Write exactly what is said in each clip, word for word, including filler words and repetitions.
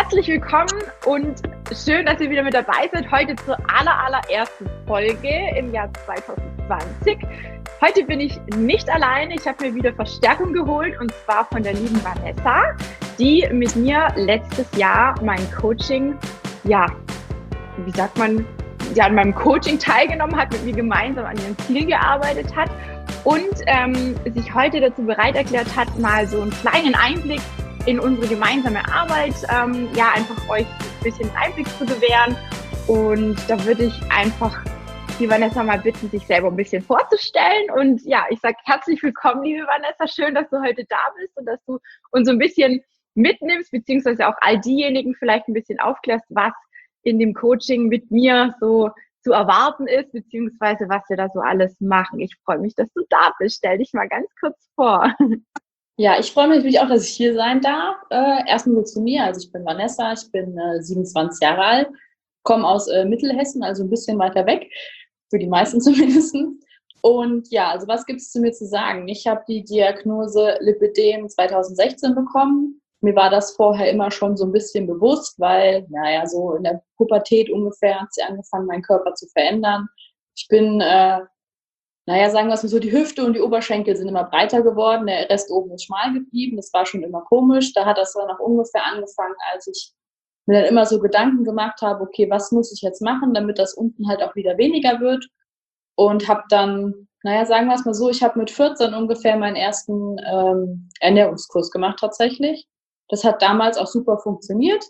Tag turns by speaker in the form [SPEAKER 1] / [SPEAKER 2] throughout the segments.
[SPEAKER 1] Herzlich willkommen und schön, dass ihr wieder mit dabei seid. Heute zur aller, allerersten Folge im Jahr zwanzig zwanzig. Heute bin ich nicht alleine. Ich habe mir wieder Verstärkung geholt und zwar von der lieben Vanessa, die mit mir letztes Jahr mein Coaching, ja, wie sagt man, ja, an meinem Coaching teilgenommen hat, mit mir gemeinsam an ihrem Ziel gearbeitet hat und ähm, sich heute dazu bereit erklärt hat, mal so einen kleinen Einblick in unsere gemeinsame Arbeit, ähm, ja, einfach euch ein bisschen Einblick zu gewähren. Und da würde ich einfach die Vanessa mal bitten, sich selber ein bisschen vorzustellen. Und ja, ich sage herzlich willkommen, liebe Vanessa. Schön, dass du heute da bist und dass du uns so ein bisschen mitnimmst, beziehungsweise auch all diejenigen vielleicht ein bisschen aufklärst, was in dem Coaching mit mir so zu erwarten ist, beziehungsweise was wir da so alles machen. Ich freue mich, dass du da bist. Stell dich mal ganz kurz vor.
[SPEAKER 2] Ja, ich freue mich natürlich auch, dass ich hier sein darf. Äh, erstmal so zu mir. Also ich bin Vanessa, ich bin äh, siebenundzwanzig Jahre alt, komme aus äh, Mittelhessen, also ein bisschen weiter weg, für die meisten zumindest. Und ja, also was gibt es zu mir zu sagen? Ich habe die Diagnose Lipödem zwanzig sechzehn bekommen. Mir war das vorher immer schon so ein bisschen bewusst, weil, naja, so in der Pubertät ungefähr hat sie angefangen, meinen Körper zu verändern. Ich bin... Äh, Naja, sagen wir es mal so, die Hüfte und die Oberschenkel sind immer breiter geworden, der Rest oben ist schmal geblieben, das war schon immer komisch. Da hat das dann auch ungefähr angefangen, als ich mir dann immer so Gedanken gemacht habe, okay, was muss ich jetzt machen, damit das unten halt auch wieder weniger wird. Und habe dann, naja, sagen wir es mal so, ich habe mit vierzehn ungefähr meinen ersten ähm, Ernährungskurs gemacht tatsächlich. Das hat damals auch super funktioniert.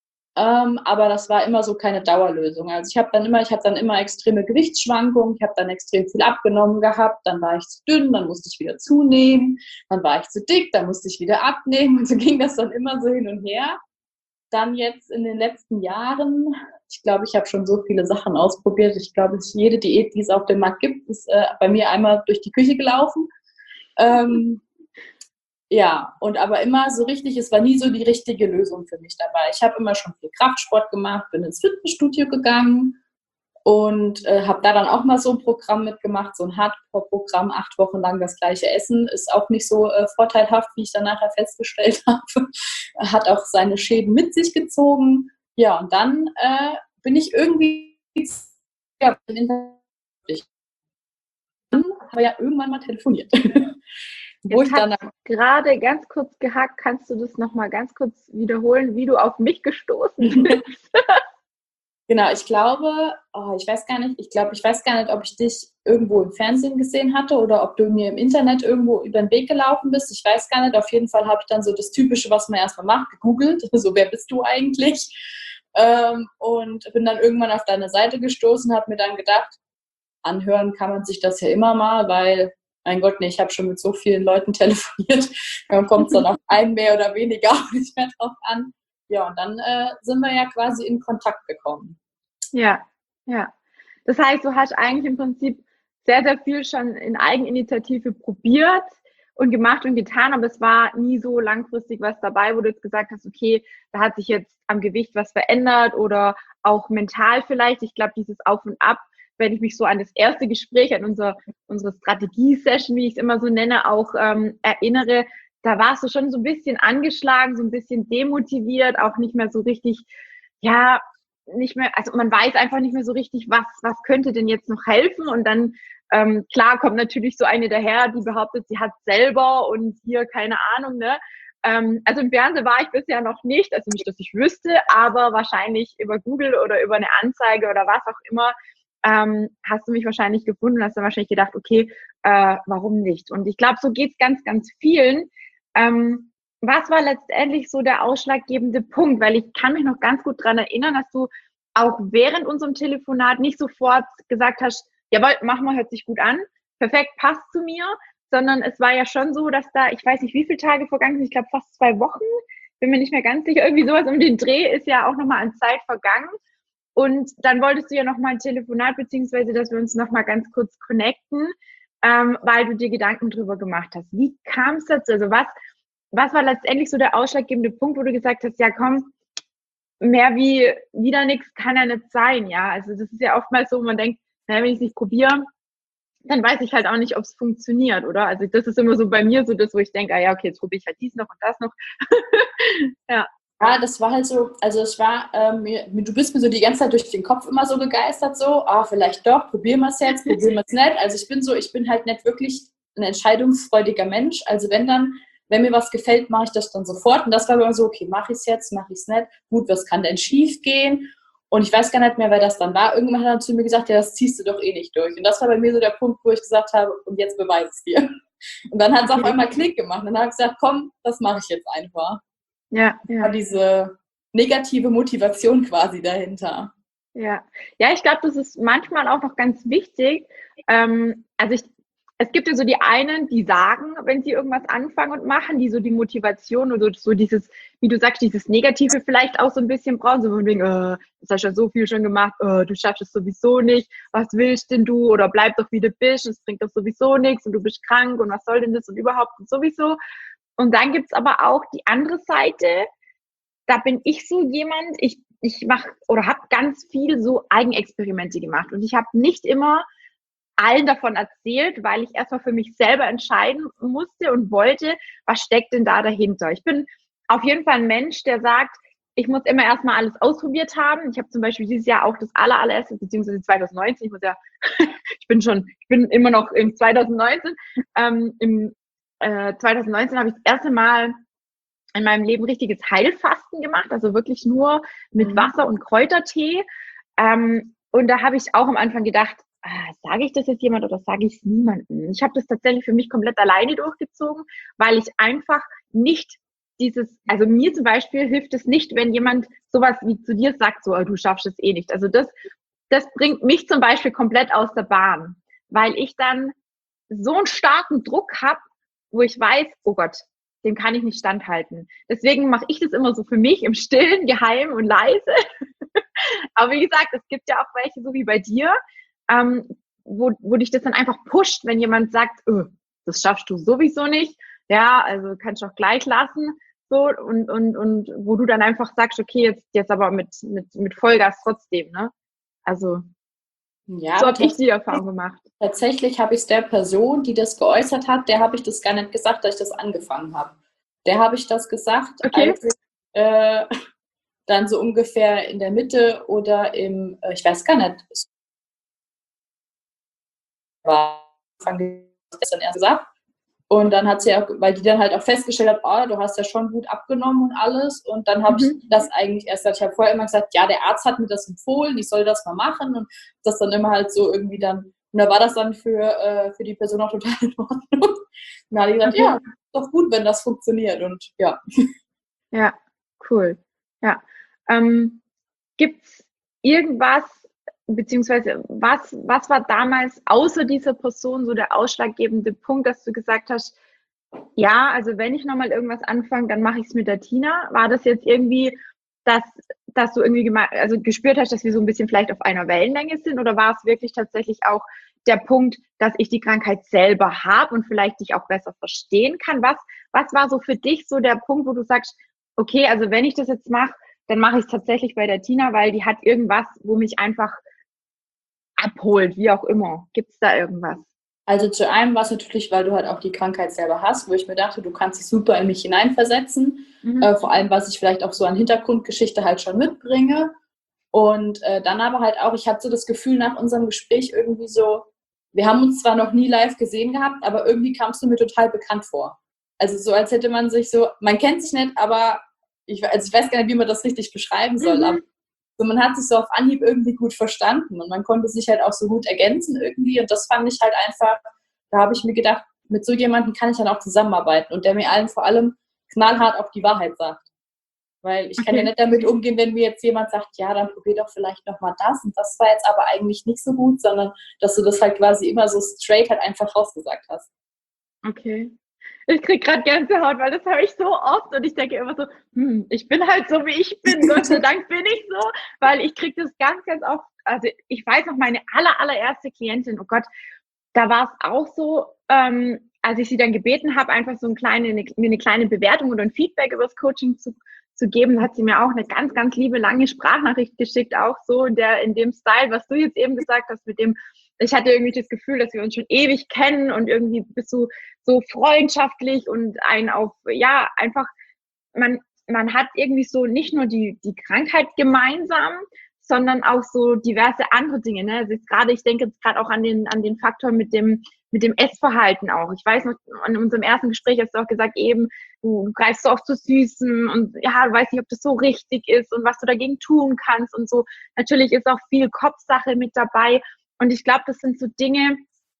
[SPEAKER 2] Ähm, aber das war immer so keine Dauerlösung. Also ich habe dann immer, ich hatte dann immer extreme Gewichtsschwankungen, ich habe dann extrem viel abgenommen gehabt, dann war ich zu dünn, dann musste ich wieder zunehmen, dann war ich zu dick, dann musste ich wieder abnehmen und so ging das dann immer so hin und her. Dann jetzt in den letzten Jahren, ich glaube, ich habe schon so viele Sachen ausprobiert, ich glaube, jede Diät, die es auf dem Markt gibt, ist äh, bei mir einmal durch die Küche gelaufen. Ähm, Ja, und aber immer so richtig, es war nie so die richtige Lösung für mich dabei. Ich habe immer schon viel Kraftsport gemacht, bin ins Fitnessstudio gegangen und äh, habe da dann auch mal so ein Programm mitgemacht, so ein Hardcore-Programm, acht Wochen lang das gleiche Essen, ist auch nicht so äh, vorteilhaft, wie ich dann nachher festgestellt habe. Hat auch seine Schäden mit sich gezogen. Ja, und dann äh, bin ich irgendwie, ja, ich habe ja irgendwann mal telefoniert.
[SPEAKER 1] Wo ich dann gerade ganz kurz gehackt, kannst du das nochmal ganz kurz wiederholen, wie du auf mich gestoßen bist?
[SPEAKER 2] Genau, ich glaube, oh, ich weiß gar nicht, ich glaube, ich weiß gar nicht, ob ich dich irgendwo im Fernsehen gesehen hatte oder ob du mir im Internet irgendwo über den Weg gelaufen bist. Ich weiß gar nicht, auf jeden Fall habe ich dann so das Typische, was man erstmal macht, gegoogelt, so wer bist du eigentlich? Ähm, und bin dann irgendwann auf deine Seite gestoßen, habe mir dann gedacht, anhören kann man sich das ja immer mal, weil mein Gott, nee, ich habe schon mit so vielen Leuten telefoniert, dann kommt es dann auf einen mehr oder weniger auch nicht mehr drauf an. Ja, und dann äh, sind wir ja quasi in Kontakt gekommen.
[SPEAKER 1] Ja, ja. Das heißt, du hast eigentlich im Prinzip sehr, sehr viel schon in Eigeninitiative probiert und gemacht und getan, aber es war nie so langfristig was dabei, wo du jetzt gesagt hast, okay, da hat sich jetzt am Gewicht was verändert oder auch mental vielleicht. Ich glaube, dieses Auf und Ab, wenn ich mich so an das erste Gespräch, an unser, unsere Strategie-Session, wie ich es immer so nenne, auch ähm, erinnere, da warst du schon so ein bisschen angeschlagen, so ein bisschen demotiviert, auch nicht mehr so richtig, ja, nicht mehr, also man weiß einfach nicht mehr so richtig, was, was könnte denn jetzt noch helfen und dann, ähm, klar kommt natürlich so eine daher, die behauptet, sie hat selber und hier keine Ahnung, ne, ähm, also im Fernsehen war ich bisher noch nicht, also nicht, dass ich wüsste, aber wahrscheinlich über Google oder über eine Anzeige oder was auch immer, ähm, hast du mich wahrscheinlich gefunden, hast dann wahrscheinlich gedacht, okay, äh, warum nicht? Und ich glaube, so geht's ganz, ganz vielen. Ähm, was war letztendlich so der ausschlaggebende Punkt? Weil ich kann mich noch ganz gut dran erinnern, dass du auch während unserem Telefonat nicht sofort gesagt hast, jawohl, mach mal, hört sich gut an, perfekt, passt zu mir, sondern es war ja schon so, dass da, ich weiß nicht, wie viele Tage vergangen sind, ich glaube fast zwei Wochen, bin mir nicht mehr ganz sicher, irgendwie sowas um den Dreh ist ja auch nochmal an Zeit vergangen. Und dann wolltest du ja nochmal ein Telefonat, beziehungsweise, dass wir uns nochmal ganz kurz connecten, ähm, weil du dir Gedanken drüber gemacht hast. Wie kam es dazu? Also was, was war letztendlich so der ausschlaggebende Punkt, wo du gesagt hast, ja komm, mehr wie wieder nichts kann ja nicht sein, ja. Also das ist ja oftmals so, man denkt, naja, wenn ich es nicht probiere, dann weiß ich halt auch nicht, ob es funktioniert, oder? Also das ist immer so bei mir so das, wo ich denke, ah ja, okay, jetzt probiere ich halt dies noch und das noch. Ja.
[SPEAKER 2] Ja, das war halt so, also es war, ähm, mir, du bist mir so die ganze Zeit durch den Kopf immer so gegeistert, so, ah, vielleicht doch, probieren wir es jetzt, probieren wir es nicht. Also ich bin so, ich bin halt nicht wirklich ein entscheidungsfreudiger Mensch. Also wenn dann, wenn mir was gefällt, mache ich das dann sofort. Und das war immer so, okay, mache ich es jetzt, mache ich es nicht. Gut, was kann denn schief gehen? Und ich weiß gar nicht mehr, wer das dann war. Irgendwann hat er zu mir gesagt, ja, das ziehst du doch eh nicht durch. Und das war bei mir so der Punkt, wo ich gesagt habe, und jetzt beweise es dir. Und dann hat es auf einmal Klick gemacht. Und dann habe ich gesagt, komm, das mache ich jetzt einfach.
[SPEAKER 1] Ja, ja.
[SPEAKER 2] War diese negative Motivation quasi dahinter.
[SPEAKER 1] Ja, ja, ich glaube, das ist manchmal auch noch ganz wichtig. Ähm, also ich, es gibt ja so die einen, die sagen, wenn sie irgendwas anfangen und machen, die so die Motivation oder so dieses, wie du sagst, dieses Negative vielleicht auch so ein bisschen brauchen, so von wegen, äh, das hast ja so viel schon gemacht, äh, du schaffst es sowieso nicht, was willst denn du oder bleib doch wie du bist, es bringt doch sowieso nichts und du bist krank und was soll denn das und überhaupt und sowieso. Und dann gibt's aber auch die andere Seite, da bin ich so jemand, ich, ich mache oder habe ganz viel so Eigenexperimente gemacht und ich habe nicht immer allen davon erzählt, weil ich erstmal für mich selber entscheiden musste und wollte, was steckt denn da dahinter. Ich bin auf jeden Fall ein Mensch, der sagt, ich muss immer erstmal alles ausprobiert haben. Ich habe zum Beispiel dieses Jahr auch das aller, allererste, beziehungsweise zwanzig neunzehn, ich muss ja, ich bin schon, ich bin immer noch im zwanzig neunzehn, ähm, im äh, zwanzig neunzehn habe ich das erste Mal in meinem Leben richtiges Heilfasten gemacht, also wirklich nur mit Wasser und Kräutertee. Ähm, und da habe ich auch am Anfang gedacht, ah, sage ich das jetzt jemand oder sage ich es niemandem? Ich habe das tatsächlich für mich komplett alleine durchgezogen, weil ich einfach nicht dieses, also mir zum Beispiel hilft es nicht, wenn jemand sowas wie zu dir sagt, so, du schaffst es eh nicht. Also das, das bringt mich zum Beispiel komplett aus der Bahn, weil ich dann so einen starken Druck habe, wo ich weiß, oh Gott, dem kann ich nicht standhalten. Deswegen mache ich das immer so für mich im Stillen, geheim und leise. Aber wie gesagt, es gibt ja auch welche, so wie bei dir, ähm, wo, wo dich das dann einfach pusht, wenn jemand sagt, oh, das schaffst du sowieso nicht. Ja, also kannst du auch gleich lassen. So, und, und, und wo du dann einfach sagst, okay, jetzt, jetzt aber mit, mit, mit Vollgas trotzdem, ne? Also,
[SPEAKER 2] ja,
[SPEAKER 1] so habe ich die Erfahrung gemacht.
[SPEAKER 2] Tatsächlich habe ich es der Person, die das geäußert hat, der habe ich das gar nicht gesagt, dass ich das angefangen habe. Der habe ich das gesagt,
[SPEAKER 1] okay.
[SPEAKER 2] als ich äh, dann so ungefähr in der Mitte oder im, äh, ich weiß gar nicht, war Anfang das dann erst gesagt. Und dann hat sie auch, weil die dann halt auch festgestellt hat, oh, du hast ja schon gut abgenommen und alles. Und dann habe mhm. ich das eigentlich erst, ich habe vorher immer gesagt, ja, der Arzt hat mir das empfohlen, ich soll das mal machen. Und das dann immer halt so irgendwie dann, und da war das dann für, äh, für die Person auch total in Ordnung. Und dann hat die gesagt, okay. Ja, ist doch gut, wenn das funktioniert. Und ja.
[SPEAKER 1] Ja, cool. Ja. Ähm, gibt's irgendwas, beziehungsweise was, was war damals außer dieser Person so der ausschlaggebende Punkt, dass du gesagt hast, ja, also wenn ich nochmal irgendwas anfange, dann mache ich es mit der Tina. War das jetzt irgendwie, dass, dass du irgendwie also gespürt hast, dass wir so ein bisschen vielleicht auf einer Wellenlänge sind, oder war es wirklich tatsächlich auch der Punkt, dass ich die Krankheit selber habe und vielleicht dich auch besser verstehen kann? Was, was war so für dich so der Punkt, wo du sagst, okay, also wenn ich das jetzt mache, dann mache ich es tatsächlich bei der Tina, weil die hat irgendwas, wo mich einfach abholt, wie auch immer. Gibt es da irgendwas?
[SPEAKER 2] Also zu einem war es natürlich, weil du halt auch die Krankheit selber hast, wo ich mir dachte, du kannst dich super in mich hineinversetzen. Mhm. Äh, vor allem, was ich vielleicht auch so an Hintergrundgeschichte halt schon mitbringe. Und äh, dann aber halt auch, ich hatte so das Gefühl nach unserem Gespräch irgendwie so, wir haben uns zwar noch nie live gesehen gehabt, aber irgendwie kamst du mir total bekannt vor. Also so, als hätte man sich so, man kennt sich nicht, aber ich, also ich weiß gar nicht, wie man das richtig beschreiben soll, mhm. aber so, man hat sich so auf Anhieb irgendwie gut verstanden und man konnte sich halt auch so gut ergänzen irgendwie, und das fand ich halt einfach, da habe ich mir gedacht, mit so jemandem kann ich dann auch zusammenarbeiten und der mir allen vor allem knallhart auch die Wahrheit sagt. Weil ich kann okay. ja nicht damit umgehen, wenn mir jetzt jemand sagt, ja, dann probier doch vielleicht nochmal das und das war jetzt aber eigentlich nicht so gut, sondern dass du das halt quasi immer so straight halt einfach rausgesagt hast.
[SPEAKER 1] Okay. Ich krieg gerade Gänsehaut, weil das höre ich so oft und ich denke immer so, hm, ich bin halt so, wie ich bin, Gott sei Dank bin ich so, weil ich krieg das ganz, ganz oft, also ich weiß noch, meine aller, allererste Klientin, oh Gott, da war es auch so, ähm, als ich sie dann gebeten habe, einfach so ein kleine, eine, mir eine kleine Bewertung oder ein Feedback über das Coaching zu, zu geben, hat sie mir auch eine ganz, ganz liebe, lange Sprachnachricht geschickt, auch so in der, in dem Style, was du jetzt eben gesagt hast, mit dem, ich hatte irgendwie das Gefühl, dass wir uns schon ewig kennen und irgendwie bist du so freundschaftlich und ein auf, ja, einfach, man, man hat irgendwie so nicht nur die, die Krankheit gemeinsam, sondern auch so diverse andere Dinge. Ne? Also jetzt gerade, ich denke jetzt gerade auch an den, an den Faktor mit dem, mit dem Essverhalten auch. Ich weiß noch, in unserem ersten Gespräch hast du auch gesagt, eben, du, du greifst so oft zu Süßen und ja, du weißt nicht, ob das so richtig ist und was du dagegen tun kannst und so. Natürlich ist auch viel Kopfsache mit dabei. Und ich glaube, das sind so Dinge,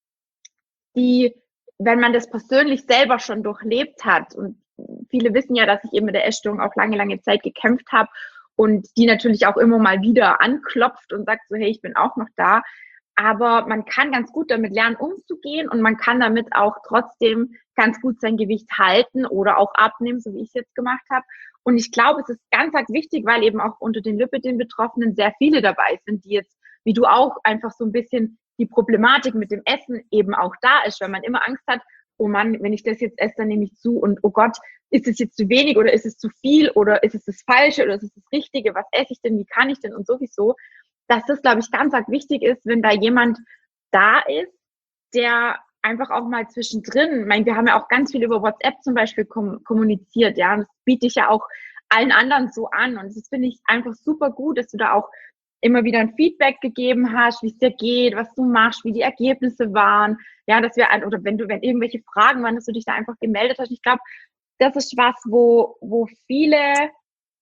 [SPEAKER 1] die, wenn man das persönlich selber schon durchlebt hat, und viele wissen ja, dass ich eben mit der Essstörung auch lange, lange Zeit gekämpft habe und die natürlich auch immer mal wieder anklopft und sagt so, hey, ich bin auch noch da. Aber man kann ganz gut damit lernen, umzugehen und man kann damit auch trotzdem ganz gut sein Gewicht halten oder auch abnehmen, so wie ich es jetzt gemacht habe. Und ich glaube, es ist ganz, ganz wichtig, weil eben auch unter den Lipidem-Betroffenen sehr viele dabei sind, die jetzt, wie du auch, einfach so ein bisschen die Problematik mit dem Essen eben auch da ist, weil man immer Angst hat, oh Mann, wenn ich das jetzt esse, dann nehme ich zu und oh Gott, ist es jetzt zu wenig oder ist es zu viel oder ist es das Falsche oder ist es das Richtige, was esse ich denn, wie kann ich denn und sowieso, dass das, glaube ich, ganz, ganz wichtig ist, wenn da jemand da ist, der einfach auch mal zwischendrin, ich meine, wir haben ja auch ganz viel über WhatsApp zum Beispiel kom- kommuniziert, ja, und das biete ich ja auch allen anderen so an und das finde ich einfach super gut, dass du da auch immer wieder ein Feedback gegeben hast, wie es dir geht, was du machst, wie die Ergebnisse waren, ja, dass wir, ein, oder wenn du, wenn irgendwelche Fragen waren, dass du dich da einfach gemeldet hast. Ich glaube, das ist was, wo, wo viele,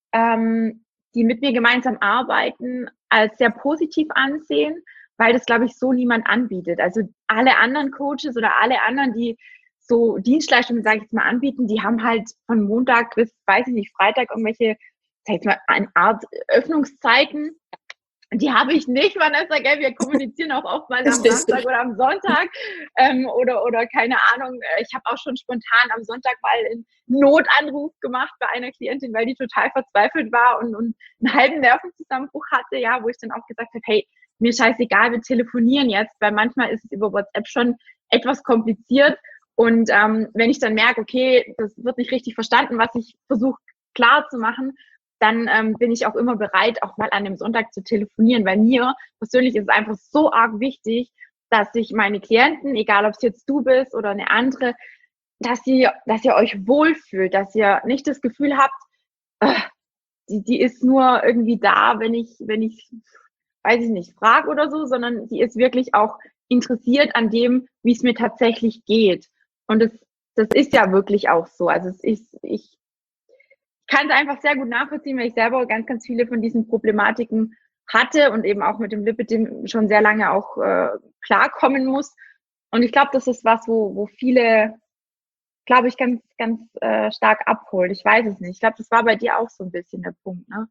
[SPEAKER 1] ähm, die mit mir gemeinsam arbeiten, als sehr positiv ansehen, weil das, glaube ich, so niemand anbietet. Also alle anderen Coaches oder alle anderen, die so Dienstleistungen, sage ich jetzt mal, anbieten, die haben halt von Montag bis, weiß ich nicht, Freitag irgendwelche, sag ich jetzt mal, eine Art Öffnungszeiten. Die habe ich nicht, Vanessa, gell? Wir kommunizieren auch oftmals am Samstag oder am Sonntag ähm, oder, oder keine Ahnung. Ich habe auch schon spontan am Sonntag mal einen Notanruf gemacht bei einer Klientin, weil die total verzweifelt war und, und einen halben Nervenzusammenbruch hatte, ja, wo ich dann auch gesagt habe, hey, mir scheißegal, wir telefonieren jetzt, weil manchmal ist es über WhatsApp schon etwas kompliziert und ähm, wenn ich dann merke, okay, das wird nicht richtig verstanden, was ich versuche klar zu machen, dann ähm, bin ich auch immer bereit, auch mal an dem Sonntag zu telefonieren, weil mir persönlich ist es einfach so arg wichtig, dass sich meine Klienten, egal ob es jetzt du bist oder eine andere, dass ihr, dass ihr euch wohlfühlt, dass ihr nicht das Gefühl habt, äh, die, die ist nur irgendwie da, wenn ich, wenn ich, weiß ich nicht, frage oder so, sondern die ist wirklich auch interessiert an dem, wie es mir tatsächlich geht. Und das, das ist ja wirklich auch so. Also es ist, ich kann es einfach sehr gut nachvollziehen, weil ich selber ganz, ganz viele von diesen Problematiken hatte und eben auch mit dem Lipidem schon sehr lange auch äh, klarkommen muss. Und ich glaube, das ist was, wo, wo viele, glaube ich, ganz, ganz äh, stark abholt. Ich weiß es nicht. Ich glaube, das war bei dir auch so ein bisschen der Punkt, ne?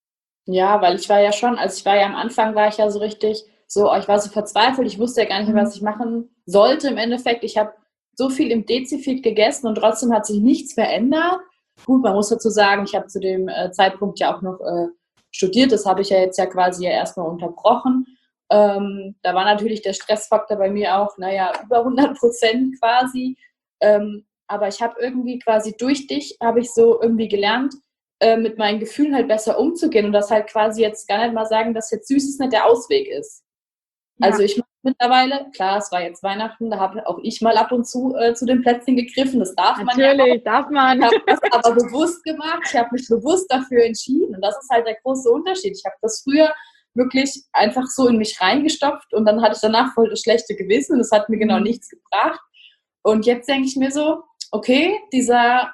[SPEAKER 2] Ja, weil ich war ja schon, also ich war ja am Anfang, war ich ja so richtig, so, ich war so verzweifelt, ich wusste ja gar nicht mehr, was ich machen sollte im Endeffekt. Ich habe so viel im Dezifeed gegessen und trotzdem hat sich nichts verändert. Gut, man muss dazu sagen, ich habe zu dem äh, Zeitpunkt ja auch noch äh, studiert, das habe ich ja jetzt ja quasi ja erstmal unterbrochen. Ähm, da war natürlich der Stressfaktor bei mir auch, naja, über hundert Prozent quasi. Ähm, aber ich habe irgendwie quasi durch dich, habe ich so irgendwie gelernt, äh, mit meinen Gefühlen halt besser umzugehen und das halt quasi jetzt gar nicht mal sagen, dass jetzt Süßes nicht der Ausweg ist. Ja. Also ich mache mittlerweile, klar, es war jetzt Weihnachten, da habe auch ich mal ab und zu äh, zu den Plätzchen gegriffen, das darf man ja auch.
[SPEAKER 1] Natürlich, darf man.
[SPEAKER 2] Ich habe das aber bewusst gemacht, ich habe mich bewusst dafür entschieden und das ist halt der große Unterschied. Ich habe das früher wirklich einfach so in mich reingestopft und dann hatte ich danach voll das schlechte Gewissen und das hat mir genau nichts gebracht. Und jetzt denke ich mir so, okay, dieser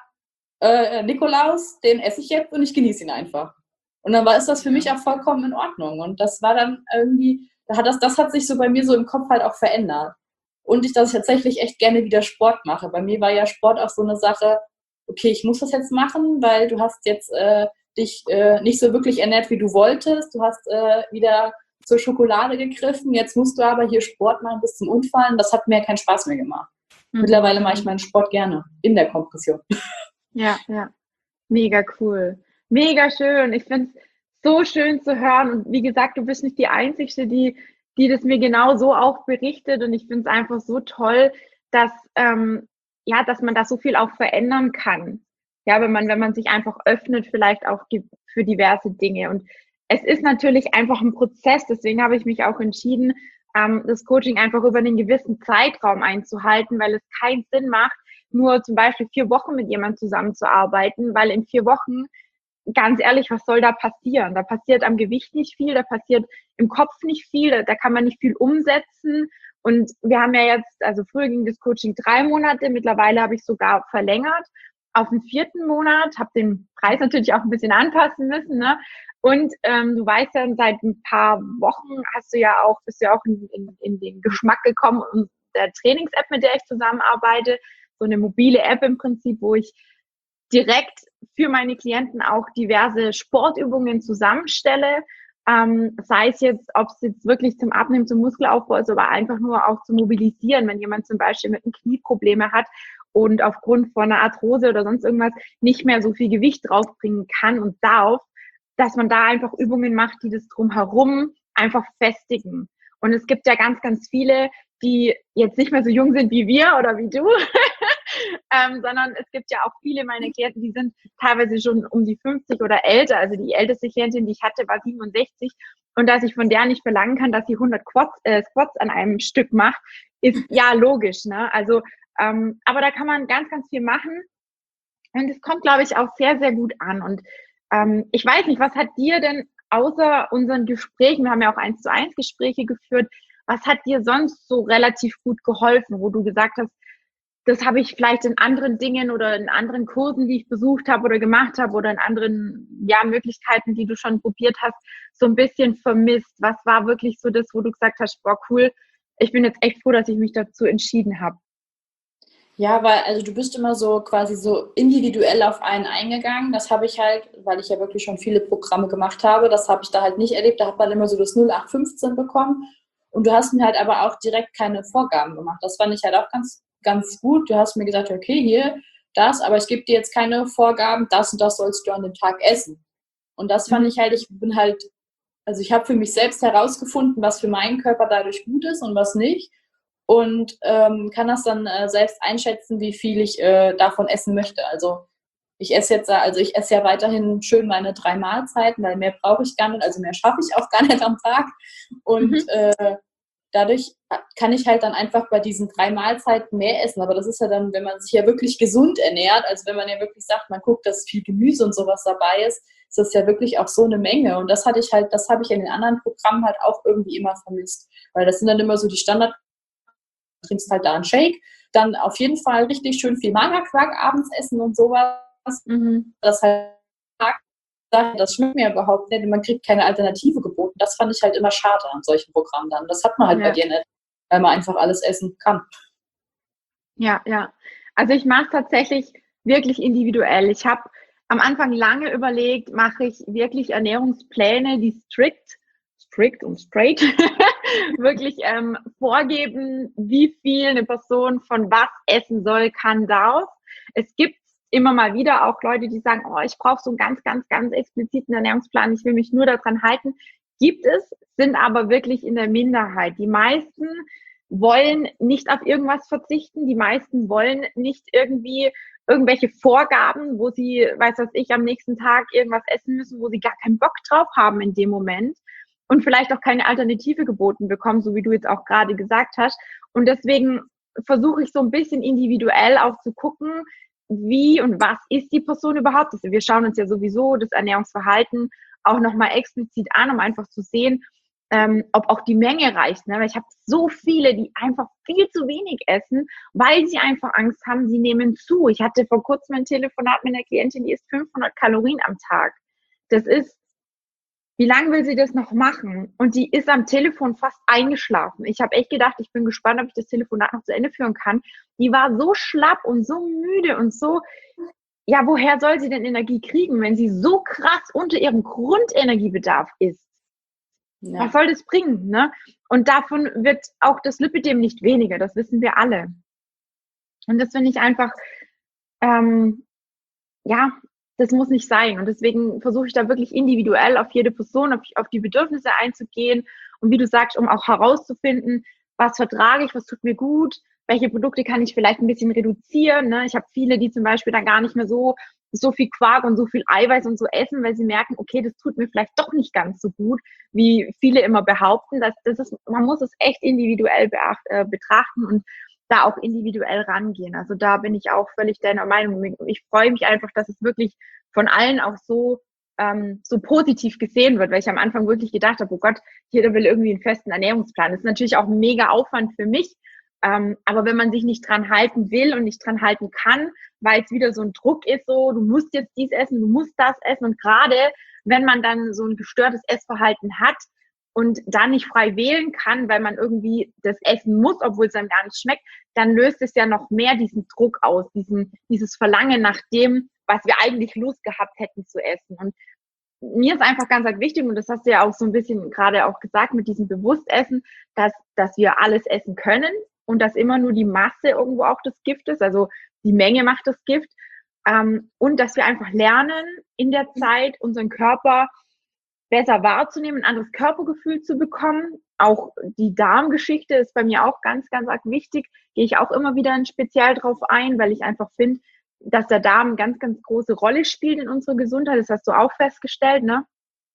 [SPEAKER 2] äh, Nikolaus, den esse ich jetzt und ich genieße ihn einfach. Und dann war ist das für mich auch vollkommen in Ordnung und das war dann irgendwie, da hat das, das hat sich so bei mir so im Kopf halt auch verändert. Und ich, dass ich tatsächlich echt gerne wieder Sport mache. Bei mir war ja Sport auch so eine Sache, okay, ich muss das jetzt machen, weil du hast jetzt äh, dich äh, nicht so wirklich ernährt, wie du wolltest. Du hast äh, wieder zur Schokolade gegriffen. Jetzt musst du aber hier Sport machen bis zum Umfallen. Das hat mir keinen Spaß mehr gemacht. Mhm. Mittlerweile mache ich meinen Sport gerne in der Kompression.
[SPEAKER 1] Ja, ja. Mega cool. Mega schön. Ich finde es so schön zu hören. Und wie gesagt, du bist nicht die Einzige, die, die das mir genau so auch berichtet. Und ich finde es einfach so toll, dass, ähm, ja, dass man da so viel auch verändern kann. Ja, wenn man, wenn man sich einfach öffnet, vielleicht auch für diverse Dinge. Und es ist natürlich einfach ein Prozess. Deswegen habe ich mich auch entschieden, ähm, das Coaching einfach über einen gewissen Zeitraum einzuhalten, weil es keinen Sinn macht, nur zum Beispiel vier Wochen mit jemandem zusammenzuarbeiten, weil in vier Wochen ganz ehrlich, was soll da passieren? Da passiert am Gewicht nicht viel, da passiert im Kopf nicht viel, da kann man nicht viel umsetzen. Und wir haben ja jetzt, also früher ging das Coaching drei Monate, mittlerweile habe ich sogar verlängert auf den vierten Monat, habe den Preis natürlich auch ein bisschen anpassen müssen, ne? Und ähm, du weißt ja, seit ein paar Wochen hast du ja auch, bist du ja auch in, in, in den Geschmack gekommen und der Trainings-App, mit der ich zusammenarbeite, so eine mobile App im Prinzip, wo ich direkt für meine Klienten auch diverse Sportübungen zusammenstelle, ähm, sei es jetzt, ob es jetzt wirklich zum Abnehmen, zum Muskelaufbau ist, aber einfach nur auch zu mobilisieren, wenn jemand zum Beispiel mit einem Knie Probleme hat und aufgrund von einer Arthrose oder sonst irgendwas nicht mehr so viel Gewicht draufbringen kann und darf, dass man da einfach Übungen macht, die das drumherum einfach festigen. Und es gibt ja ganz, ganz viele, die jetzt nicht mehr so jung sind wie wir oder wie du, ähm, sondern es gibt ja auch viele meiner Klienten, die sind teilweise schon um die fünfzig oder älter. Also die älteste Klientin, die ich hatte, war siebenundsechzig. Und dass ich von der nicht verlangen kann, dass sie hundert Squats, äh, Squats an einem Stück macht, ist ja logisch, ne? Also, ähm, aber da kann man ganz, ganz viel machen. Und es kommt, glaube ich, auch sehr, sehr gut an. Und ähm, ich weiß nicht, was hat dir denn außer unseren Gesprächen, wir haben ja auch eins zu eins Gespräche geführt, was hat dir sonst so relativ gut geholfen, wo du gesagt hast, das habe ich vielleicht in anderen Dingen oder in anderen Kursen, die ich besucht habe oder gemacht habe oder in anderen ja, Möglichkeiten, die du schon probiert hast, so ein bisschen vermisst? Was war wirklich so das, wo du gesagt hast, boah, cool, ich bin jetzt echt froh, dass ich mich dazu entschieden habe?
[SPEAKER 2] Ja, weil, also du bist immer so quasi so individuell auf einen eingegangen. Das habe ich halt, weil ich ja wirklich schon viele Programme gemacht habe, das habe ich da halt nicht erlebt. Da hat man immer so das null acht fünfzehn bekommen. Und du hast mir halt aber auch direkt keine Vorgaben gemacht. Das fand ich halt auch ganz, ganz gut. Du hast mir gesagt, okay, hier, das, aber ich gebe dir jetzt keine Vorgaben, das und das sollst du an dem Tag essen. Und das fand ich halt, ich bin halt, also ich habe für mich selbst herausgefunden, was für meinen Körper dadurch gut ist und was nicht. Und ähm, kann das dann äh, selbst einschätzen, wie viel ich äh, davon essen möchte. Also ich esse jetzt, also ich esse ja weiterhin schön meine drei Mahlzeiten, weil mehr brauche ich gar nicht, also mehr schaffe ich auch gar nicht am Tag. Und
[SPEAKER 1] Mhm.
[SPEAKER 2] äh, dadurch kann ich halt dann einfach bei diesen drei Mahlzeiten mehr essen. Aber das ist ja dann, wenn man sich ja wirklich gesund ernährt, also wenn man ja wirklich sagt, man guckt, dass viel Gemüse und sowas dabei ist, ist das ja wirklich auch so eine Menge. Und das hatte ich halt, das habe ich in den anderen Programmen halt auch irgendwie immer vermisst. Weil das sind dann immer so die Standard, trinkst halt da einen Shake, dann auf jeden Fall richtig schön viel Magerquark abends essen und sowas.
[SPEAKER 1] Mhm.
[SPEAKER 2] Das halt, das schmeckt mir überhaupt nicht, man kriegt keine Alternative geboten. Das fand ich halt immer schade an solchen Programmen dann. Das hat man halt
[SPEAKER 1] Ja.
[SPEAKER 2] bei dir nicht, weil man einfach alles essen kann.
[SPEAKER 1] Ja, ja. Also ich mache tatsächlich wirklich individuell. Ich habe am Anfang lange überlegt, mache ich wirklich Ernährungspläne, die strikt, strikt und straight wirklich ähm, vorgeben, wie viel eine Person von was essen soll, kann, darf. Es gibt immer mal wieder auch Leute, die sagen, oh, ich brauche so einen ganz, ganz, ganz expliziten Ernährungsplan, ich will mich nur daran halten. Gibt es, sind aber wirklich in der Minderheit. Die meisten wollen nicht auf irgendwas verzichten. Die meisten wollen nicht irgendwie irgendwelche Vorgaben, wo sie, weiß was ich, am nächsten Tag irgendwas essen müssen, wo sie gar keinen Bock drauf haben in dem Moment und vielleicht auch keine Alternative geboten bekommen, so wie du jetzt auch gerade gesagt hast. Und deswegen versuche ich so ein bisschen individuell auch zu gucken, wie und was ist die Person überhaupt. Also wir schauen uns ja sowieso das Ernährungsverhalten auch nochmal explizit an, um einfach zu sehen, ähm, ob auch die Menge reicht. Ne? Weil ich habe so viele, die einfach viel zu wenig essen, weil sie einfach Angst haben, sie nehmen zu. Ich hatte vor kurzem ein Telefonat mit einer Klientin, die isst fünfhundert Kalorien am Tag. Das ist, wie lange will sie das noch machen? Und die ist am Telefon fast eingeschlafen. Ich habe echt gedacht, ich bin gespannt, ob ich das Telefonat noch zu Ende führen kann. Die war so schlapp und so müde und so, ja, woher soll sie denn Energie kriegen, wenn sie so krass unter ihrem Grundenergiebedarf ist? Ja. Was soll das bringen, ne? Und davon wird auch das Lipidem nicht weniger, das wissen wir alle. Und das finde ich einfach, ähm, ja, das muss nicht sein. Und deswegen versuche ich da wirklich individuell auf jede Person, auf, auf die Bedürfnisse einzugehen. Und wie du sagst, um auch herauszufinden, was vertrage ich, was tut mir gut, welche Produkte kann ich vielleicht ein bisschen reduzieren. Ne? Ich habe viele, die zum Beispiel dann gar nicht mehr so, so viel Quark und so viel Eiweiß und so essen, weil sie merken, okay, das tut mir vielleicht doch nicht ganz so gut, wie viele immer behaupten. Dass, das ist, man muss es echt individuell beacht, äh, betrachten und da auch individuell rangehen. Also da bin ich auch völlig deiner Meinung. Ich freue mich einfach, dass es wirklich von allen auch so ähm, so positiv gesehen wird, weil ich am Anfang wirklich gedacht habe, oh Gott, jeder will irgendwie einen festen Ernährungsplan. Das ist natürlich auch ein mega Aufwand für mich. Ähm, aber wenn man sich nicht dran halten will und nicht dran halten kann, weil es wieder so ein Druck ist, so, du musst jetzt dies essen, du musst das essen. Und gerade wenn man dann so ein gestörtes Essverhalten hat und dann nicht frei wählen kann, weil man irgendwie das essen muss, obwohl es einem gar nicht schmeckt, dann löst es ja noch mehr diesen Druck aus, diesen, dieses Verlangen nach dem, was wir eigentlich Lust gehabt hätten zu essen. Und mir ist einfach ganz wichtig, und das hast du ja auch so ein bisschen gerade auch gesagt mit diesem Bewusstessen, dass, dass wir alles essen können und dass immer nur die Masse irgendwo auch das Gift ist, also die Menge macht das Gift, ähm, und dass wir einfach lernen, in der Zeit unseren Körper besser wahrzunehmen, ein anderes Körpergefühl zu bekommen. Auch die Darmgeschichte ist bei mir auch ganz, ganz arg wichtig. Gehe ich auch immer wieder speziell drauf ein, weil ich einfach finde, dass der Darm eine ganz, ganz große Rolle spielt in unserer Gesundheit. Das hast du auch festgestellt, ne?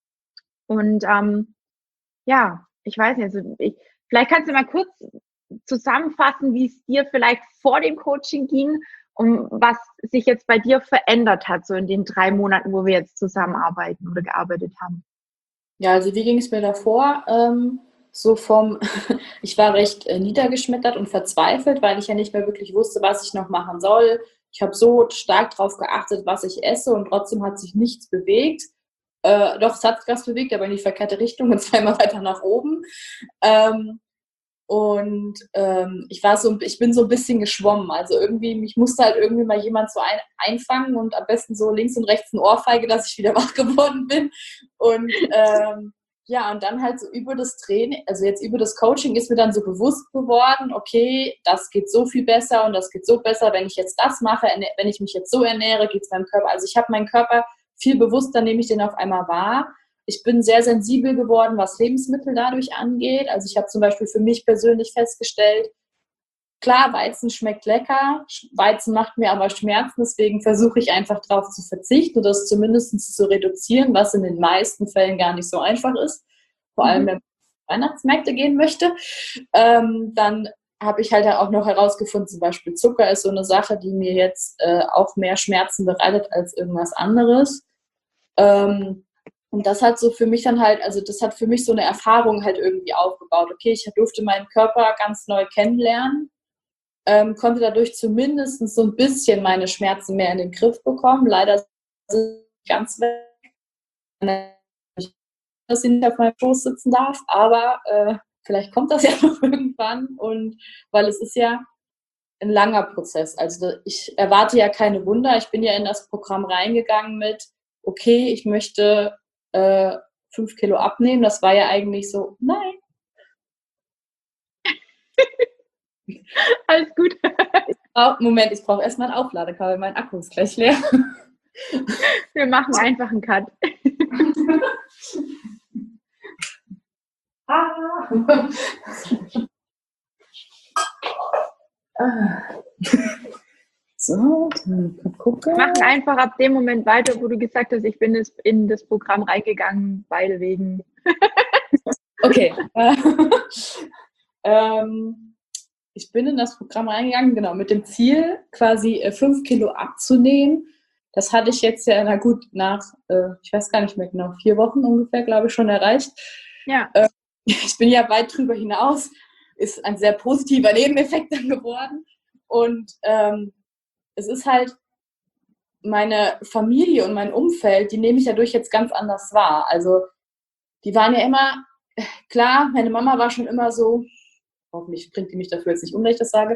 [SPEAKER 1] Und ähm, ja, ich weiß nicht, also ich, vielleicht kannst du mal kurz zusammenfassen, wie es dir vielleicht vor dem Coaching ging und was sich jetzt bei dir verändert hat, so in den drei Monaten, wo wir jetzt zusammenarbeiten oder gearbeitet haben.
[SPEAKER 2] Ja, also wie ging es mir davor? Ähm, so vom, ich war recht äh, niedergeschmettert und verzweifelt, weil ich ja nicht mehr wirklich wusste, was ich noch machen soll. Ich habe so stark darauf geachtet, was ich esse, und trotzdem hat sich nichts bewegt. Äh, doch, es hat sich was bewegt, aber in die verkehrte Richtung und zweimal weiter nach oben. Ähm, und ähm, ich war so, ich bin so ein bisschen geschwommen. Also irgendwie, mich musste halt irgendwie mal jemand so ein, einfangen und am besten so links und rechts eine Ohrfeige, dass ich wieder wach geworden bin. Und ähm, ja, und dann halt so über das Training, also jetzt über das Coaching ist mir dann so bewusst geworden, okay, das geht so viel besser und das geht so besser, wenn ich jetzt das mache, wenn ich mich jetzt so ernähre, geht es meinem Körper. Also ich habe meinen Körper viel bewusster, nehme ich den auf einmal wahr. Ich bin sehr sensibel geworden, was Lebensmittel dadurch angeht. Also ich habe zum Beispiel für mich persönlich festgestellt, klar, Weizen schmeckt lecker, Weizen macht mir aber Schmerzen, deswegen versuche ich einfach darauf zu verzichten oder das zumindest zu reduzieren, was in den meisten Fällen gar nicht so einfach ist, vor allem wenn man auf Weihnachtsmärkte gehen möchte. Ähm, dann habe ich halt auch noch herausgefunden, zum Beispiel Zucker ist so eine Sache, die mir jetzt äh, auch mehr Schmerzen bereitet als irgendwas anderes. Ähm, und das hat so für mich dann halt, also das hat für mich so eine Erfahrung halt irgendwie aufgebaut. Okay, ich durfte meinen Körper ganz neu kennenlernen. Ähm, konnte dadurch zumindest so ein bisschen meine Schmerzen mehr in den Griff bekommen. Leider sind sie ganz weg, dass ich nicht auf meinem Schoß sitzen darf, aber äh, vielleicht kommt das ja noch irgendwann, und weil es ist ja ein langer Prozess. Also ich erwarte ja keine Wunder. Ich bin ja in das Programm reingegangen mit, okay, ich möchte äh, fünf Kilo abnehmen. Das war ja eigentlich so, nein.
[SPEAKER 1] Alles gut.
[SPEAKER 2] Moment, ich brauche erstmal ein Aufladekabel, mein Akku ist gleich leer.
[SPEAKER 1] Wir machen einfach einen Cut.
[SPEAKER 2] So, dann gucken.
[SPEAKER 1] Wir machen einfach ab dem Moment weiter, wo du gesagt hast, ich bin in das Programm reingegangen, beide wegen.
[SPEAKER 2] Okay. ähm, ich bin in das Programm reingegangen, genau, mit dem Ziel, quasi äh, fünf Kilo abzunehmen. Das hatte ich jetzt ja, na gut, nach, äh, ich weiß gar nicht mehr genau, vier Wochen ungefähr, glaube ich, schon erreicht.
[SPEAKER 1] Ja.
[SPEAKER 2] Äh, ich bin ja weit drüber hinaus. Ist ein sehr positiver Nebeneffekt dann geworden. Und ähm, es ist halt meine Familie und mein Umfeld, die nehme ich dadurch jetzt ganz anders wahr. Also die waren ja immer, klar, meine Mama war schon immer so, hoffentlich bringt die mich dafür jetzt nicht um, wenn ich das sage,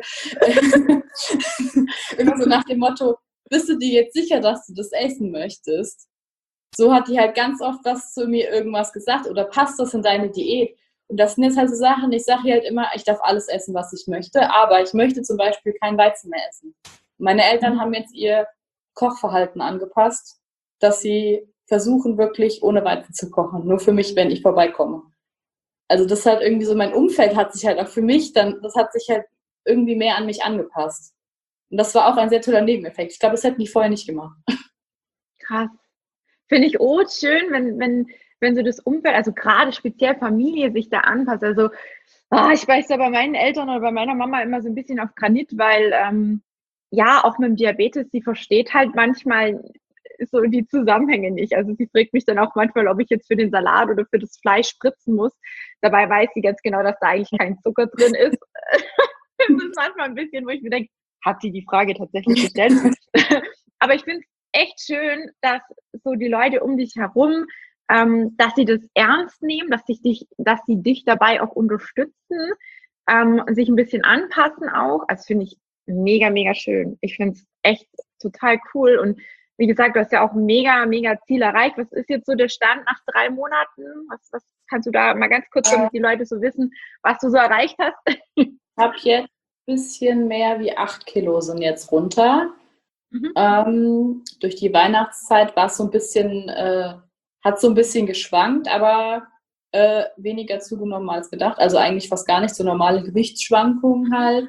[SPEAKER 2] immer so nach dem Motto, bist du dir jetzt sicher, dass du das essen möchtest? So hat die halt ganz oft was zu mir irgendwas gesagt, oder passt das in deine Diät? Und das sind jetzt halt so Sachen, ich sage ihr halt immer, ich darf alles essen, was ich möchte, aber ich möchte zum Beispiel kein Weizen mehr essen. Meine Eltern haben jetzt ihr Kochverhalten angepasst, dass sie versuchen, wirklich ohne Weizen zu kochen, nur für mich, wenn ich vorbeikomme. Also das hat irgendwie so, mein Umfeld hat sich halt auch für mich dann, das hat sich halt irgendwie mehr an mich angepasst. Und das war auch ein sehr toller Nebeneffekt. Ich glaube, das hätten die vorher nicht gemacht.
[SPEAKER 1] Krass. Finde ich auch schön, wenn, wenn, wenn so das Umfeld, also gerade speziell Familie, sich da anpasst. Also oh, ich weiß ja bei meinen Eltern oder bei meiner Mama immer so ein bisschen auf Granit, weil ähm, ja, auch mit dem Diabetes, sie versteht halt manchmal so die Zusammenhänge nicht. Also sie fragt mich dann auch manchmal, ob ich jetzt für den Salat oder für das Fleisch spritzen muss. Dabei weiß sie ganz genau, dass da eigentlich kein Zucker drin ist. Das ist manchmal ein bisschen, wo ich mir denke, hat sie die Frage tatsächlich gestellt? Aber ich finde es echt schön, dass so die Leute um dich herum, ähm, dass sie das ernst nehmen, dass, sich dich, dass sie dich dabei auch unterstützen, ähm, sich ein bisschen anpassen auch. Also finde ich mega, mega schön. Ich finde es echt total cool. Und wie gesagt, du hast ja auch ein mega, mega Ziel erreicht. Was ist jetzt so der Stand nach drei Monaten? Was, was kannst du da mal ganz kurz, damit die Leute so wissen, was du so erreicht hast?
[SPEAKER 2] Ich habe jetzt ein bisschen mehr wie acht Kilo sind jetzt runter. Mhm. Ähm, durch die Weihnachtszeit war es so ein bisschen, äh, hat so ein bisschen geschwankt, aber äh, weniger zugenommen als gedacht. Also eigentlich fast gar nicht, so normale Gewichtsschwankungen halt.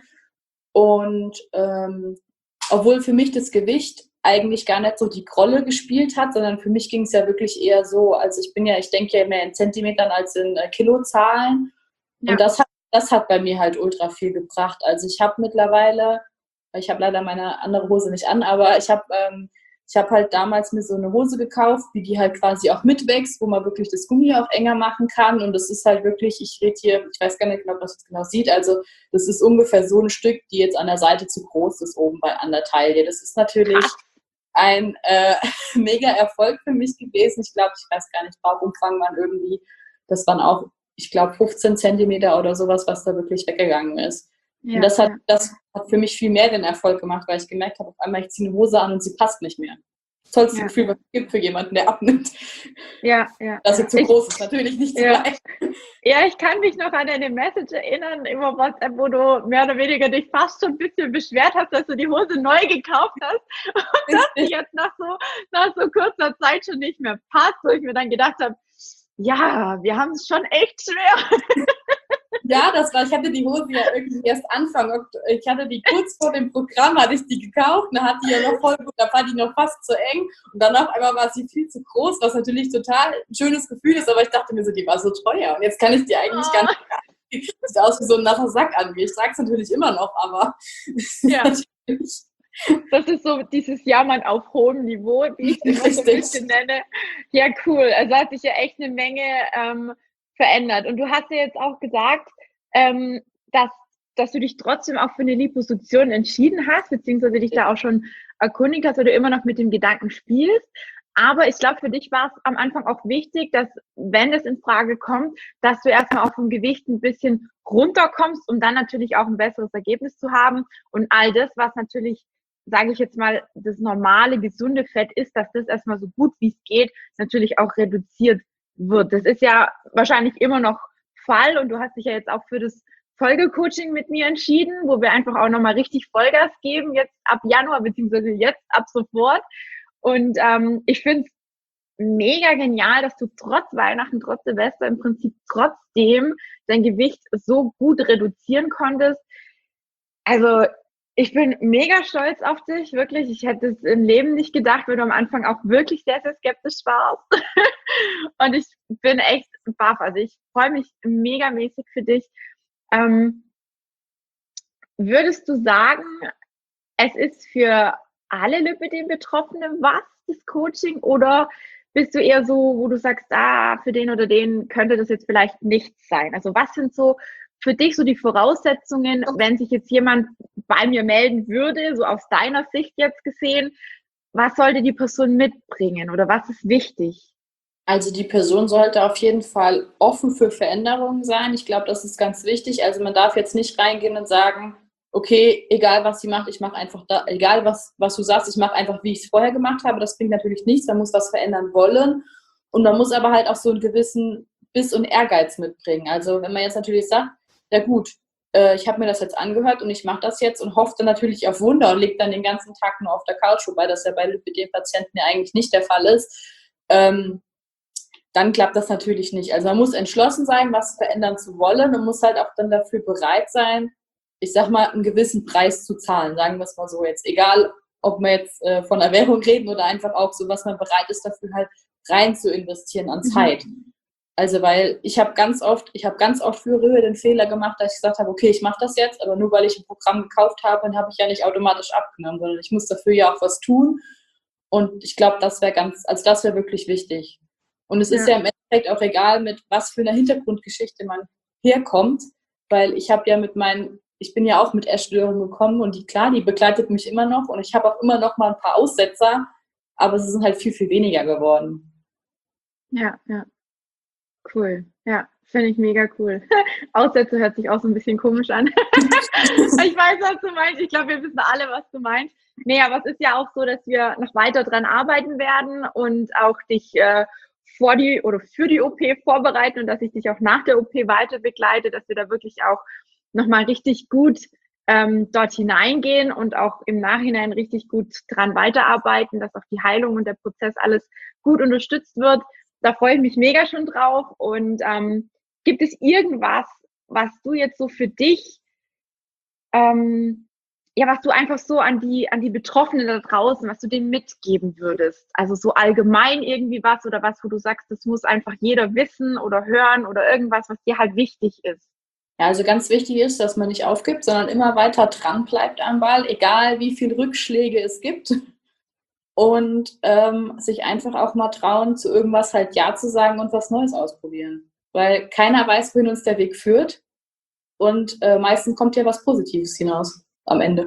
[SPEAKER 2] Und ähm, obwohl für mich das Gewicht eigentlich gar nicht so die Rolle gespielt hat, sondern für mich ging es ja wirklich eher so, also ich bin ja, ich denke ja mehr in Zentimetern als in äh, Kilozahlen. Ja. Und das hat, das hat bei mir halt ultra viel gebracht. Also ich habe mittlerweile, ich habe leider meine andere Hose nicht an, aber ich habe ähm, ich habe halt damals mir so eine Hose gekauft, wie die halt quasi auch mitwächst, wo man wirklich das Gummi auch enger machen kann. Und das ist halt wirklich, ich rede hier, ich weiß gar nicht genau, ob man das genau sieht, also das ist ungefähr so ein Stück, die jetzt an der Seite zu groß ist, oben bei an der Taille. Das ist natürlich ein äh, mega Erfolg für mich gewesen. Ich glaube, ich weiß gar nicht, Bauchumfang waren irgendwie, das waren auch, ich glaube, fünfzehn Zentimeter oder sowas, was da wirklich weggegangen ist. Ja, und das hat, ja. das hat für mich viel mehr den Erfolg gemacht, weil ich gemerkt habe, auf einmal, ich ziehe eine Hose an und sie passt nicht mehr. Das tollste ja. Gefühl, was es gibt für jemanden, der abnimmt.
[SPEAKER 1] Ja, ja.
[SPEAKER 2] Dass sie zu ich, groß ist, natürlich nicht zu
[SPEAKER 1] ja.
[SPEAKER 2] klein.
[SPEAKER 1] Ja, ich kann mich noch an eine Message erinnern über WhatsApp, wo du mehr oder weniger dich fast schon ein bisschen beschwert hast, dass du die Hose neu gekauft hast und dass die jetzt nach so, nach so kurzer Zeit schon nicht mehr passt, wo ich mir dann gedacht habe, ja, wir haben es schon echt schwer.
[SPEAKER 2] Ja, das war, ich hatte die Hose ja irgendwie erst Anfang, ich hatte die kurz vor dem Programm, hatte ich die gekauft, da hat die ja noch voll gut, da war die noch fast zu eng und dann auf einmal war sie viel zu groß, was natürlich total ein schönes Gefühl ist, aber ich dachte mir so, die war so teuer und jetzt kann ich die eigentlich oh. gar nicht, sieht aus wie so ein nasser Sack an mir. Ich trage es natürlich immer noch, aber
[SPEAKER 1] ja. Das ist so dieses Jammern auf hohem Niveau, wie ich es immer so ein bisschen nenne. Ja, cool. Also hat sich ja echt eine Menge ähm, verändert. Und du hast ja jetzt auch gesagt, ähm, dass, dass du dich trotzdem auch für eine Liposuktion entschieden hast, beziehungsweise dich da auch schon erkundigt hast, oder du immer noch mit dem Gedanken spielst. Aber ich glaube, für dich war es am Anfang auch wichtig, dass, wenn es in Frage kommt, dass du erstmal auch vom Gewicht ein bisschen runterkommst, um dann natürlich auch ein besseres Ergebnis zu haben. Und all das, was natürlich, sage ich jetzt mal, das normale, gesunde Fett ist, dass das erstmal so gut wie es geht, natürlich auch reduziert wird. Das ist ja wahrscheinlich immer noch Fall und du hast dich ja jetzt auch für das Folgecoaching mit mir entschieden, wo wir einfach auch nochmal richtig Vollgas geben, jetzt ab Januar, beziehungsweise jetzt ab sofort. Und ähm, ich finde es mega genial, dass du trotz Weihnachten, trotz Silvester im Prinzip trotzdem dein Gewicht so gut reduzieren konntest. Also ich bin mega stolz auf dich, wirklich. Ich hätte es im Leben nicht gedacht, weil du am Anfang auch wirklich sehr, sehr skeptisch warst. Und ich bin echt baff. Also ich freue mich megamäßig für dich. Ähm, würdest du sagen, es ist für alle Lipödem-Betroffene was, das Coaching? Oder bist du eher so, wo du sagst, ah, für den oder den könnte das jetzt vielleicht nichts sein? Also was sind so für dich so die Voraussetzungen, wenn sich jetzt jemand bei mir melden würde, so aus deiner Sicht jetzt gesehen, was sollte die Person mitbringen oder was ist wichtig?
[SPEAKER 2] Also die Person sollte auf jeden Fall offen für Veränderungen sein. Ich glaube, das ist ganz wichtig. Also man darf jetzt nicht reingehen und sagen, okay, egal was sie macht, ich mache einfach da, egal was, was du sagst, ich mache einfach, wie ich es vorher gemacht habe. Das bringt natürlich nichts, man muss was verändern wollen. Und man muss aber halt auch so einen gewissen Biss und Ehrgeiz mitbringen. Also wenn man jetzt natürlich sagt, ja gut, äh, ich habe mir das jetzt angehört und ich mache das jetzt und hoffe dann natürlich auf Wunder und liegt dann den ganzen Tag nur auf der Couch, wobei das ja bei Lipödem-Patienten ja eigentlich nicht der Fall ist, ähm, dann klappt das natürlich nicht. Also man muss entschlossen sein, was verändern zu wollen und muss halt auch dann dafür bereit sein, ich sag mal, einen gewissen Preis zu zahlen, sagen wir es mal so jetzt. Egal, ob wir jetzt äh, von Erwährung reden oder einfach auch so, was man bereit ist, dafür halt rein zu investieren an Zeit. Mhm. Also weil ich habe ganz oft, ich habe ganz oft früher den Fehler gemacht, dass ich gesagt habe, okay, ich mache das jetzt, aber nur weil ich ein Programm gekauft habe, dann habe ich ja nicht automatisch abgenommen, sondern ich muss dafür ja auch was tun. Und ich glaube, das wäre ganz, also das wäre wirklich wichtig. Und es ist ja. ja im Endeffekt auch egal, mit was für einer Hintergrundgeschichte man herkommt, weil ich habe ja mit meinen, ich bin ja auch mit Essstörungen gekommen und die, klar, die begleitet mich immer noch und ich habe auch immer noch mal ein paar Aussetzer, aber es sind halt viel, viel weniger geworden.
[SPEAKER 1] Ja, ja. Cool. Ja, finde ich mega cool. Aussätze hört sich auch so ein bisschen komisch an. Ich weiß, was du meinst. Ich glaube, wir wissen alle, was du meinst. Nee, aber es ist ja auch so, dass wir noch weiter dran arbeiten werden und auch dich äh, vor die oder für die O P vorbereiten und dass ich dich auch nach der O P weiter begleite, dass wir da wirklich auch nochmal richtig gut ähm, dort hineingehen und auch im Nachhinein richtig gut dran weiterarbeiten, dass auch die Heilung und der Prozess alles gut unterstützt wird. Da freue ich mich mega schon drauf. Und ähm, gibt es irgendwas, was du jetzt so für dich, ähm, ja, was du einfach so an die, an die Betroffenen da draußen, was du denen mitgeben würdest? Also so allgemein irgendwie was oder was, wo du sagst, das muss einfach jeder wissen oder hören oder irgendwas, was dir halt wichtig ist.
[SPEAKER 2] Ja, also ganz wichtig ist, dass man nicht aufgibt, sondern immer weiter dran bleibt am Ball, egal wie viele Rückschläge es gibt. Und ähm, sich einfach auch mal trauen, zu irgendwas halt Ja zu sagen und was Neues ausprobieren. Weil keiner weiß, wohin uns der Weg führt. Und äh, meistens kommt ja was Positives hinaus am Ende.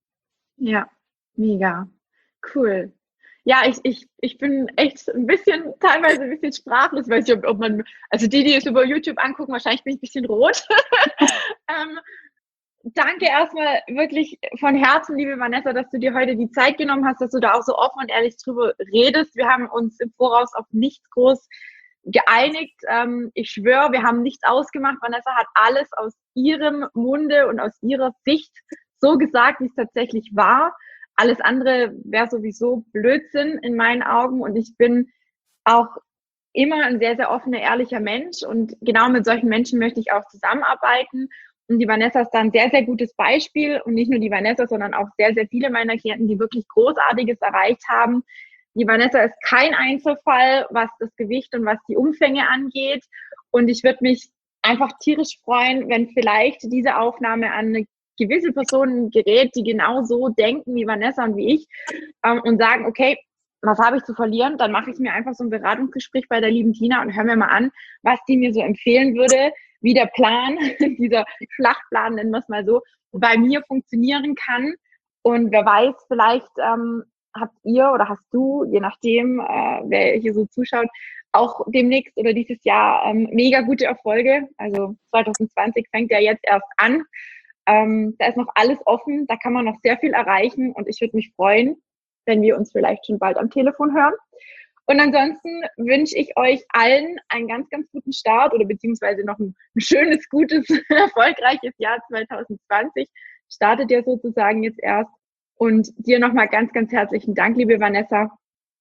[SPEAKER 1] Ja, mega. Cool. Ja, ich, ich, ich bin echt ein bisschen, teilweise ein bisschen sprachlos, weiß ich, ob, ob man, also die, die es über YouTube angucken, wahrscheinlich bin ich ein bisschen rot. ähm, danke erstmal wirklich von Herzen, liebe Vanessa, dass du dir heute die Zeit genommen hast, dass du da auch so offen und ehrlich drüber redest. Wir haben uns im Voraus auf nichts groß geeinigt. Ähm, ich schwöre, wir haben nichts ausgemacht. Vanessa hat alles aus ihrem Munde und aus ihrer Sicht so gesagt, wie es tatsächlich war. Alles andere wäre sowieso Blödsinn in meinen Augen. Und ich bin auch immer ein sehr, sehr offener, ehrlicher Mensch. Und genau mit solchen Menschen möchte ich auch zusammenarbeiten. Und die Vanessa ist da ein sehr, sehr gutes Beispiel. Und nicht nur die Vanessa, sondern auch sehr, sehr viele meiner Klienten, die wirklich Großartiges erreicht haben. Die Vanessa ist kein Einzelfall, was das Gewicht und was die Umfänge angeht. Und ich würde mich einfach tierisch freuen, wenn vielleicht diese Aufnahme an eine gewisse Personen gerät, die genau so denken wie Vanessa und wie ich ähm, und sagen, okay, was habe ich zu verlieren? Dann mache ich mir einfach so ein Beratungsgespräch bei der lieben Tina und höre mir mal an, was die mir so empfehlen würde, wie der Plan, dieser Schlachtplan, nennen wir es mal so, bei mir funktionieren kann. Und wer weiß, vielleicht ähm, habt ihr oder hast du, je nachdem, äh, wer hier so zuschaut, auch demnächst oder dieses Jahr ähm, mega gute Erfolge. Also zwanzig zwanzig fängt ja jetzt erst an. Ähm, da ist noch alles offen, da kann man noch sehr viel erreichen und ich würde mich freuen, wenn wir uns vielleicht schon bald am Telefon hören. Und ansonsten wünsche ich euch allen einen ganz, ganz guten Start oder beziehungsweise noch ein, ein schönes, gutes, erfolgreiches Jahr zwanzig zwanzig. Startet ja sozusagen jetzt erst. Und dir nochmal ganz, ganz herzlichen Dank, liebe Vanessa.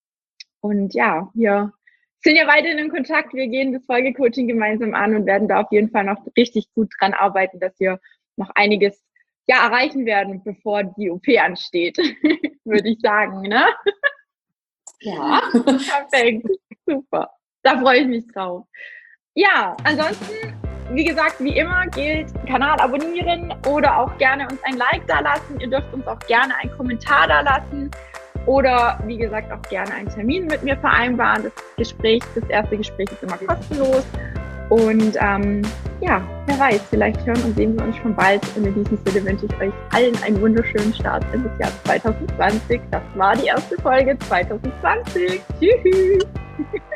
[SPEAKER 1] Und ja, wir sind ja weiterhin in Kontakt. Wir gehen das Folgecoaching gemeinsam an und werden da auf jeden Fall noch richtig gut dran arbeiten, dass wir noch einiges ja erreichen werden, bevor die O P ansteht, würde ich sagen, ne?
[SPEAKER 2] Ja.
[SPEAKER 1] Perfekt, super. Da freue ich mich drauf. Ja, ansonsten, wie gesagt, wie immer gilt, Kanal abonnieren oder auch gerne uns ein Like da lassen. Ihr dürft uns auch gerne einen Kommentar da lassen oder wie gesagt auch gerne einen Termin mit mir vereinbaren. Das Gespräch, das erste Gespräch ist immer kostenlos. Und ähm, ja, wer weiß, vielleicht hören und sehen wir uns schon bald. Und in diesem Sinne wünsche ich euch allen einen wunderschönen Start in das Jahr zwanzig zwanzig. Das war die erste Folge zwanzig zwanzig. Tschüss!